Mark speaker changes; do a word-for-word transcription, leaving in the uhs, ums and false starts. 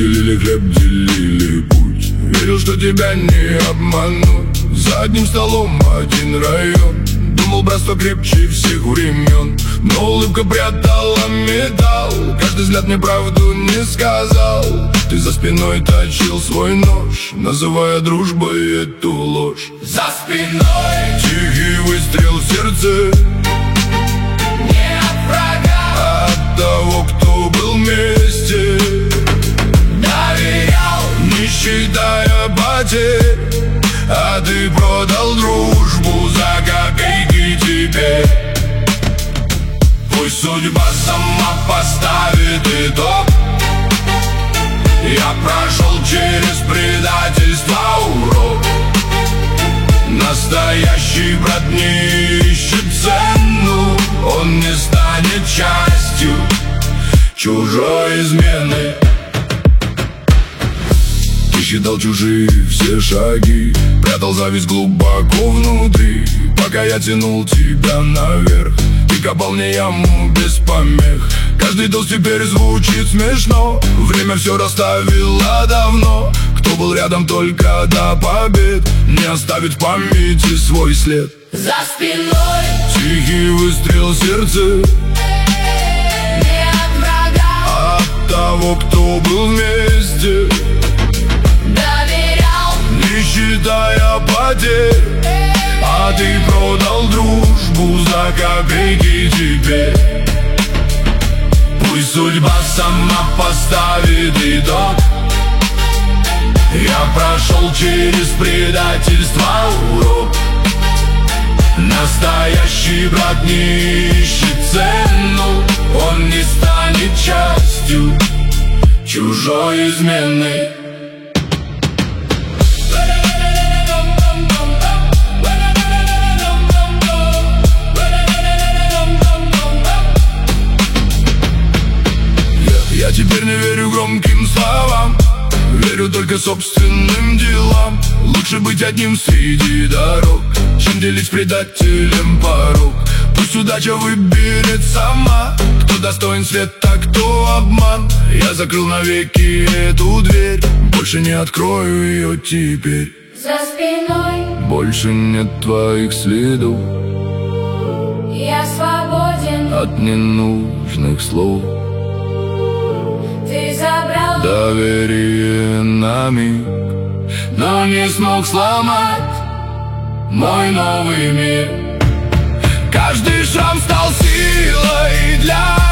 Speaker 1: Делили хлеб, делили путь. Верил, что тебя не обманут. За одним столом один район. Думал, братство крепче всех времен. Но улыбка прятала металл. Каждый взгляд мне правду не сказал. Ты за спиной точил свой нож, называя дружбой эту ложь.
Speaker 2: За спиной
Speaker 1: тихий выстрел в сердце.
Speaker 2: Не от врага,
Speaker 1: а от того, кто был вместе.
Speaker 2: Доверял,
Speaker 1: не считая потерь. А ты продал дружбу за копейки теперь. Пусть судьба сама поставит итог. Я прошел через предательство урок. Настоящий брат не ищет цену. Он не станет частью чужой измены. Ты считал чужие все шаги, прятал зависть глубоко внутри. Пока я тянул тебя наверх, ты копал мне яму без помех. Каждый тост теперь звучит смешно. Время все расставило давно. Кто был рядом только до побед, не оставит в памяти свой след.
Speaker 2: За спиной
Speaker 1: тихий выстрел в сердце.
Speaker 2: Не от врага,
Speaker 1: а от того, кто был вместе.
Speaker 2: Доверял,
Speaker 1: не считая потерь. А ты продал дружбу за копейки теперь. Пусть судьба сама поставит итог. Я прошел через предательство урок. Настоящий брат не ищет цену. Он не станет частью чужой измены. Я теперь не верю громким словам, верю только собственным делам. Лучше быть одним среди дорог, чем делить с предателем порог. Пусть удача выберет сама, кто достоин света, кто обман. Я закрыл навеки эту дверь, больше не открою ее теперь.
Speaker 2: За спиной
Speaker 1: больше нет твоих следов.
Speaker 2: Я свободен
Speaker 1: от ненужных слов.
Speaker 2: Ты забрал
Speaker 1: доверие на миг, но не смог сломать мой новый мир. Каждый шрам стал силой для